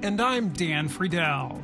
And I'm Dan Friedel.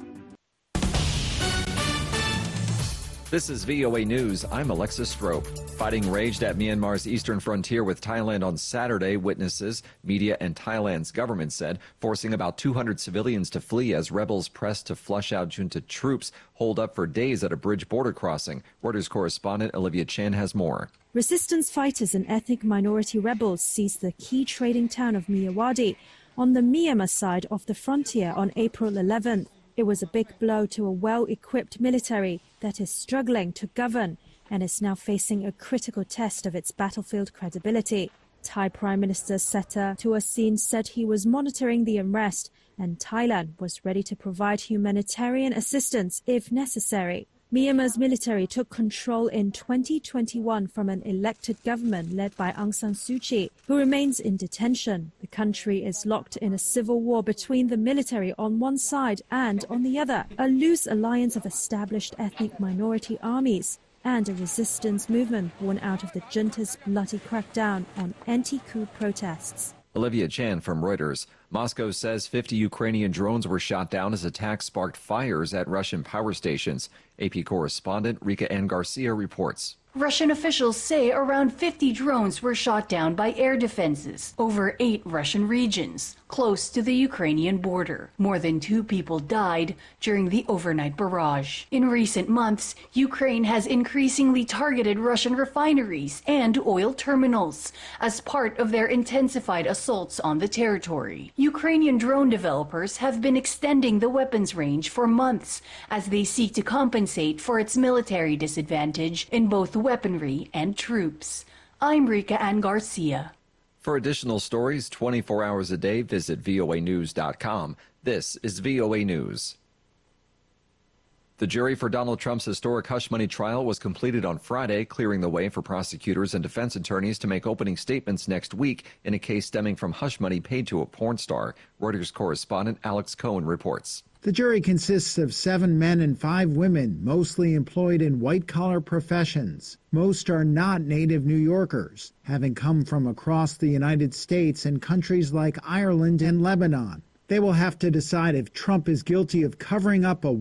This is VOA News. I'm Alexis Strope. Fighting raged at Myanmar's eastern frontier with Thailand on Saturday, witnesses, media, and Thailand's government said, forcing about 200 civilians to flee as rebels pressed to flush out junta troops holed up for days at a bridge border crossing. Reuters correspondent Olivia Chan has more. Resistance fighters and ethnic minority rebels seized the key trading town of Myawaddy on the Myanmar side of the frontier on April 11th. It was a big blow to a well-equipped military that is struggling to govern and is now facing a critical test of its battlefield credibility. Thai Prime Minister Seta Thavisin said he was monitoring the unrest and Thailand was ready to provide humanitarian assistance if necessary. Myanmar's military took control in 2021 from an elected government led by Aung San Suu Kyi, who remains in detention. The country is locked in a civil war between the military on one side and on the other, a loose alliance of established ethnic minority armies, and a resistance movement born out of the junta's bloody crackdown on anti-coup protests. Olivia Chan from Reuters. Moscow says 50 Ukrainian drones were shot down as attacks sparked fires at Russian power stations. AP correspondent Rika Ann Garcia reports. Russian officials say around 50 drones were shot down by air defenses over 8 Russian regions close to the Ukrainian border. More than 2 people died during the overnight barrage. In recent months, Ukraine has increasingly targeted Russian refineries and oil terminals as part of their intensified assaults on the territory. Ukrainian drone developers have been extending the weapons range for months as they seek to compensate for its military disadvantage in both weaponry and troops. I'm Rika Ann Garcia. For additional stories 24 hours a day, visit voanews.com. This is VOA News. The jury for Donald Trump's historic hush money trial was completed on Friday, clearing the way for prosecutors and defense attorneys to make opening statements next week in a case stemming from hush money paid to a porn star. Reuters correspondent Alex Cohen reports. The jury consists of 7 men and 5 women, mostly employed in white-collar professions. Most are not native New Yorkers, having come from across the United States and countries like Ireland and Lebanon. They will have to decide if Trump is guilty of covering up a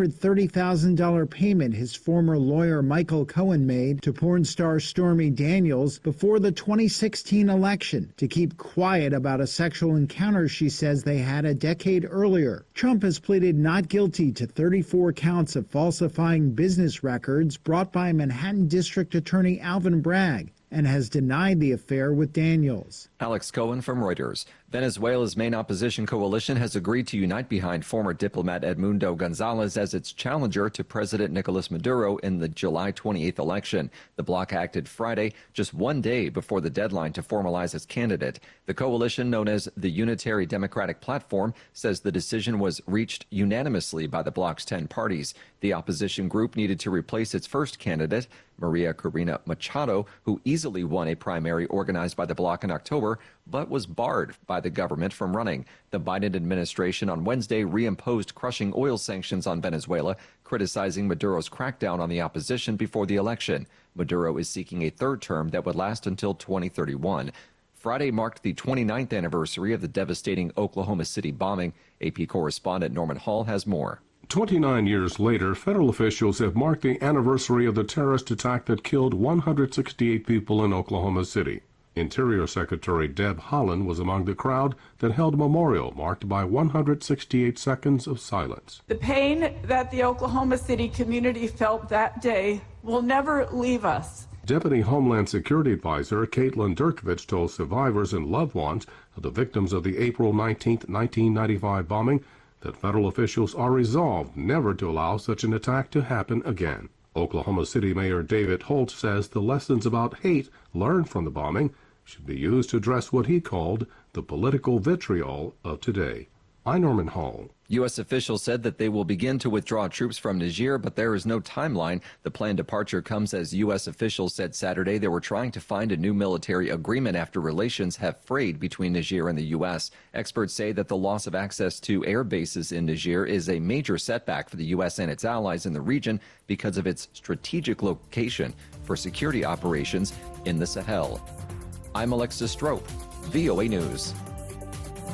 $130,000 payment his former lawyer Michael Cohen made to porn star Stormy Daniels before the 2016 election to keep quiet about a sexual encounter she says they had a decade earlier. Trump has pleaded not guilty to 34 counts of falsifying business records brought by Manhattan District Attorney Alvin Bragg, and has denied the affair with Daniels. Alex Cohen from Reuters. Venezuela's main opposition coalition has agreed to unite behind former diplomat Edmundo Gonzalez as its challenger to President Nicolas Maduro in the July 28th election. The bloc acted Friday, just one day before the deadline to formalize its candidate. The coalition, known as the Unitary Democratic Platform, says the decision was reached unanimously by the bloc's 10 parties. The opposition group needed to replace its first candidate, Maria Corina Machado, who easily won a primary organized by the bloc in October, but was barred by the government from running. The Biden administration on Wednesday reimposed crushing oil sanctions on Venezuela, criticizing Maduro's crackdown on the opposition before the election. Maduro is seeking a third term that would last until 2031. Friday marked the 29th anniversary of the devastating Oklahoma City bombing. AP correspondent Norman Hall has more. 29 years later, federal officials have marked the anniversary of the terrorist attack that killed 168 people in Oklahoma City. Interior Secretary Deb Haaland was among the crowd that held a memorial marked by 168 seconds of silence. The pain that the Oklahoma City community felt that day will never leave us. Deputy Homeland Security Advisor Caitlin Durkovich told survivors and loved ones of the victims of the April 19, 1995 bombing that federal officials are resolved never to allow such an attack to happen again. Oklahoma City Mayor David Holt says the lessons about hate learned from the bombing should be used to address what he called the political vitriol of today. I'm Norman Hall. U.S. officials said that they will begin to withdraw troops from Niger, but there is no timeline. The planned departure comes as U.S. officials said Saturday they were trying to find a new military agreement after relations have frayed between Niger and the U.S. Experts say that the loss of access to air bases in Niger is a major setback for the U.S. and its allies in the region because of its strategic location for security operations in the Sahel. I'm Alexis Strope, VOA News.